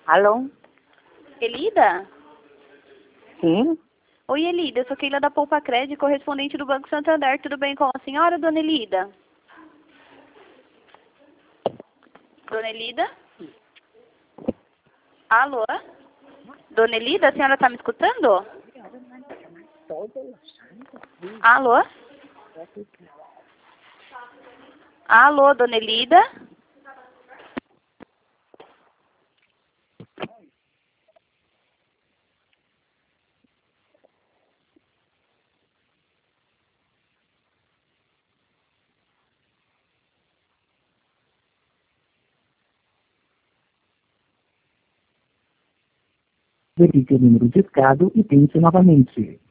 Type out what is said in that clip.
Alô? Elida? Sim? Oi, Elida, eu sou Keila da Poupa Crédito, correspondente do Banco Santander. Tudo bem com a senhora, dona Elida? Dona Elida? Alô? Dona Elida, a senhora está me escutando? Alô? Alô, dona Elida? Verifique o número discado e tente novamente.